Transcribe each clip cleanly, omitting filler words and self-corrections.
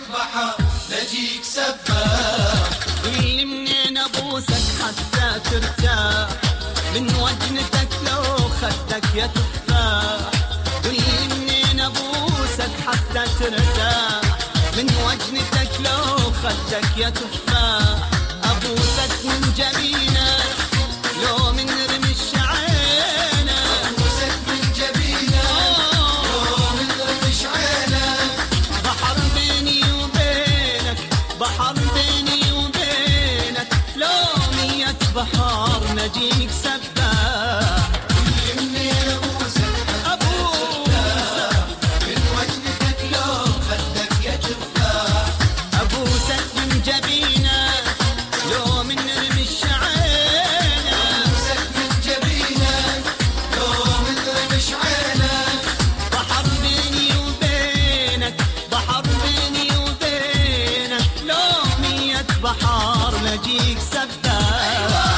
بحر نجيك سباح. قولي منين ابوسك حتى ترتاح، من وجنتك لو خدك يا تفاح. قولي منين ابوسك حتى ترتاح، من وجنتك لو خدك يا تفاح. ابوسك من جبينك لو من رمش عينك، ابوسك من جبينك لو من رمش عينك. بحر بيني وبينك، بحر بيني وبينك، لو 100 بحر نجيك سباح. قولي منين ابوسك حتى ترتاح، من وجنتك لو خدك يا تفاح. ابوسك من جبينك لو من رمش عينك، ابوسك من جبينك لو من رمش عينك. بحر بيني وبينك، بحر بيني وبينك، لو 100 بحر نجيك سباح.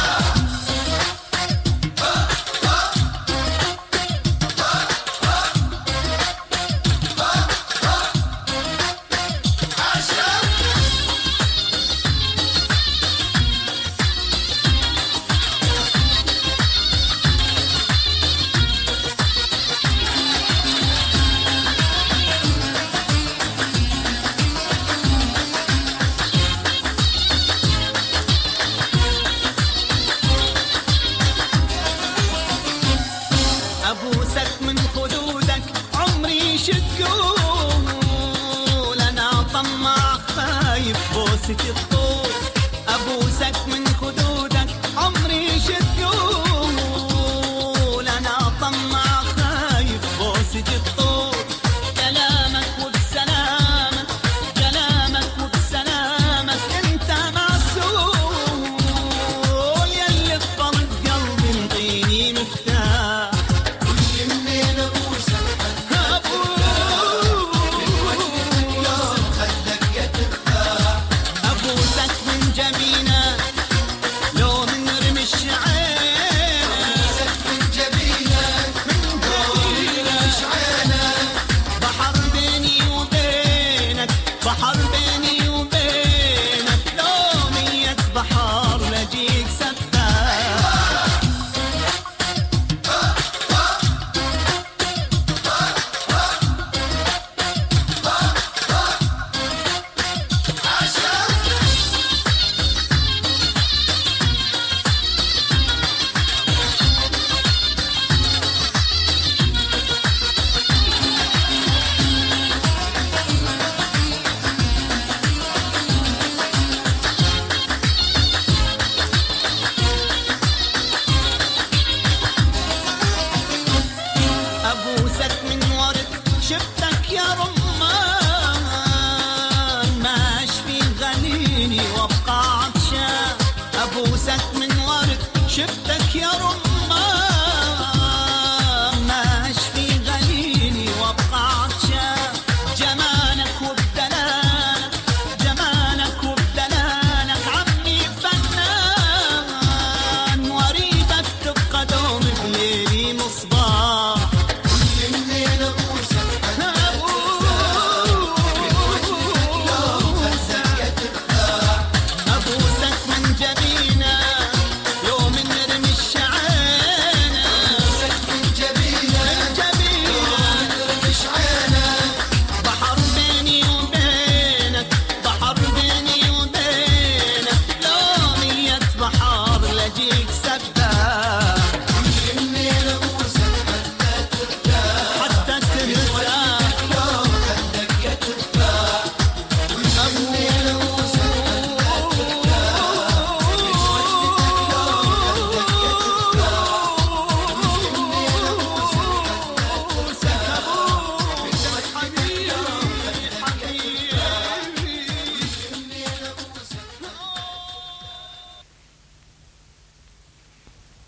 ابوسك من خدودك عمري شتقول، انا طماع خايف بوسة الطول. ابوسك من خدودك عمري شتقول، انا طماع خايف بوسة الطول. كلامك وبسلامك، كلامك وبسلامك، انت معسول يلي بطلب قلبي انطيني مفتاح. قولي منين ابوسك حتى لو خدك يا تفاح. ابوسك من جبينك لو من رمش عينك، ابوسك من جبينك لو من رمش عينك. بحر بيني وبينك، بحر بيني وبينك، لو 100 بحر نجيك سباح. ابوسك من ورد شفت